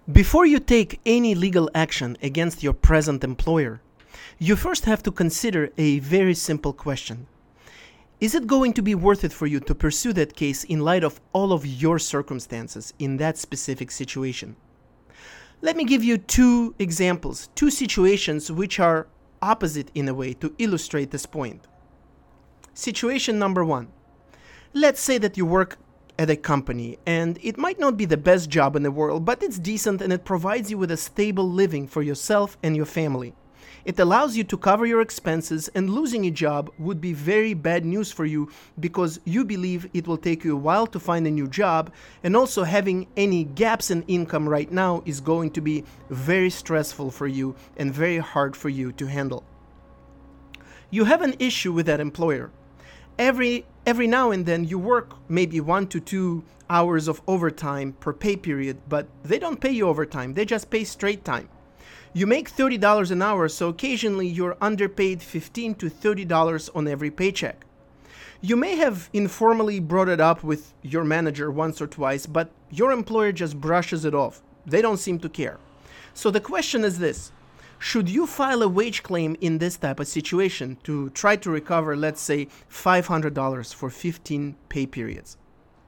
Before you take any legal action against your present employer, you first have to consider a very simple question. Is it going to be worth it for you to pursue that case in light of all of your circumstances in that specific situation? Let me give you two examples, two situations which are opposite in a way to illustrate this point. Situation number one. Let's say that you work at a company and it might not be the best job in the world, but it's decent and it provides you with a stable living for yourself and your family. It allows you to cover your expenses, and losing a job would be very bad news for you because you believe it will take you a while to find a new job, and also having any gaps in income right now is going to be very stressful for you and very hard for you to handle. You have an issue with that employer. Every now and then you work maybe 1 to 2 hours of overtime per pay period, but they don't pay you overtime, they just pay straight time. You make $30 an hour, so occasionally you're underpaid $15 to $30 on every paycheck. You may have informally brought it up with your manager once or twice, but your employer just brushes it off. They don't seem to care. So the question is this: should you file a wage claim in this type of situation to try to recover, let's say, $500 for 15 pay periods?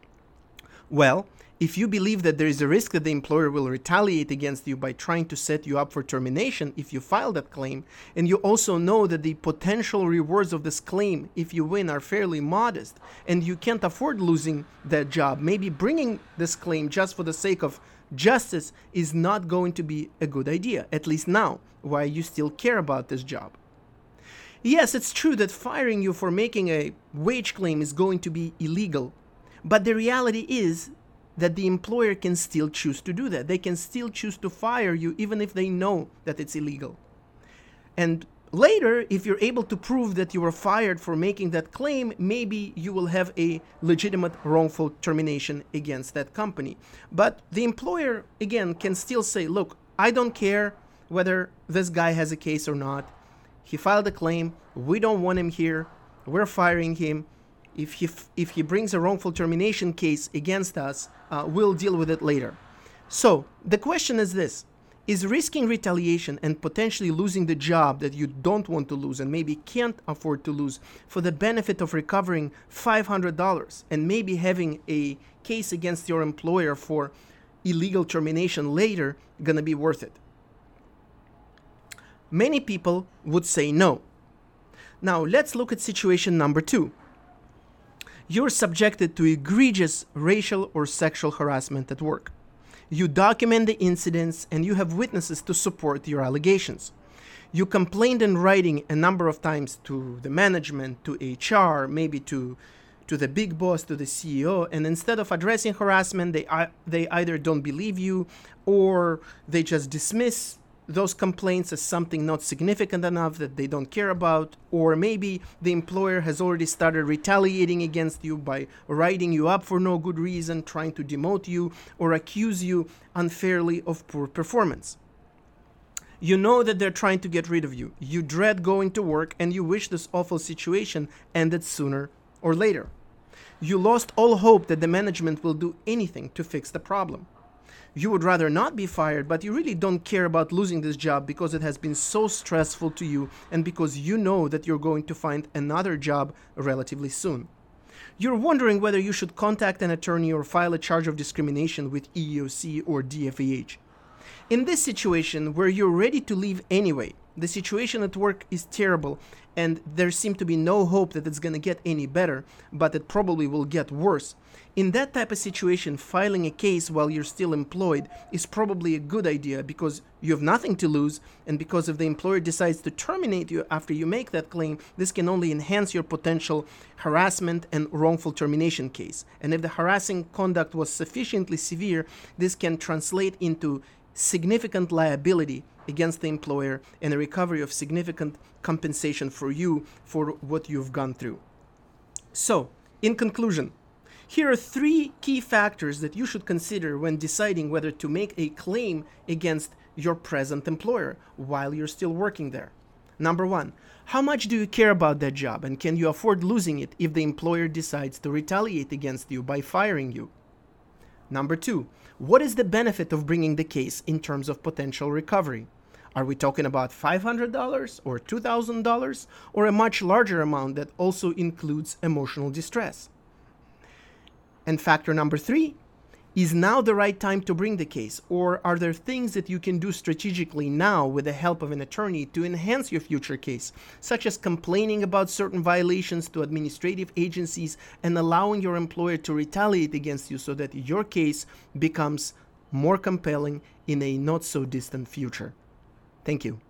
Well, if you believe that there is a risk that the employer will retaliate against you by trying to set you up for termination if you file that claim, and you also know that the potential rewards of this claim, if you win, are fairly modest, and you can't afford losing that job, maybe bringing this claim just for the sake of justice is not going to be a good idea, at least now, while you still care about this job. Yes, it's true that firing you for making a wage claim is going to be illegal, but the reality is that the employer can still choose to do that. They can still choose to fire you even if they know that it's illegal. And later, if you're able to prove that you were fired for making that claim, maybe you will have a legitimate wrongful termination against that company. But the employer, again, can still say, look, I don't care whether this guy has a case or not. He filed a claim. We don't want him here. We're firing him. If he brings a wrongful termination case against us, we'll deal with it later. So the question is this: is risking retaliation and potentially losing the job that you don't want to lose and maybe can't afford to lose for the benefit of recovering $500 and maybe having a case against your employer for illegal termination later gonna be worth it? Many people would say no. Now let's look at situation number two. You're subjected to egregious racial or sexual harassment at work. You document the incidents and you have witnesses to support your allegations. You complained in writing a number of times to the management, to HR, maybe to the big boss, to the CEO, and instead of addressing harassment, they either don't believe you or they just dismiss those complaints as something not significant enough that they don't care about, or maybe the employer has already started retaliating against you by writing you up for no good reason, trying to demote you or accuse you unfairly of poor performance. You know that they're trying to get rid of you. You dread going to work and you wish this awful situation ended sooner or later. You lost all hope that the management will do anything to fix the problem. You would rather not be fired, but you really don't care about losing this job because it has been so stressful to you and because you know that you're going to find another job relatively soon. You're wondering whether you should contact an attorney or file a charge of discrimination with EEOC or DFEH. In this situation, where you're ready to leave anyway, the situation at work is terrible and there seems to be no hope that it's going to get any better, but it probably will get worse. In that type of situation, filing a case while you're still employed is probably a good idea because you have nothing to lose, and because if the employer decides to terminate you after you make that claim, this can only enhance your potential harassment and wrongful termination case. And if the harassing conduct was sufficiently severe, this can translate into significant liability against the employer and a recovery of significant compensation for you for what you've gone through. So, in conclusion, here are 3 key factors that you should consider when deciding whether to make a claim against your present employer while you're still working there. Number 1, how much do you care about that job and can you afford losing it if the employer decides to retaliate against you by firing you? Number 2, what is the benefit of bringing the case in terms of potential recovery? Are we talking about $500 or $2,000 or a much larger amount that also includes emotional distress? And factor number 3, is now the right time to bring the case, or are there things that you can do strategically now with the help of an attorney to enhance your future case, such as complaining about certain violations to administrative agencies and allowing your employer to retaliate against you so that your case becomes more compelling in a not so distant future? Thank you.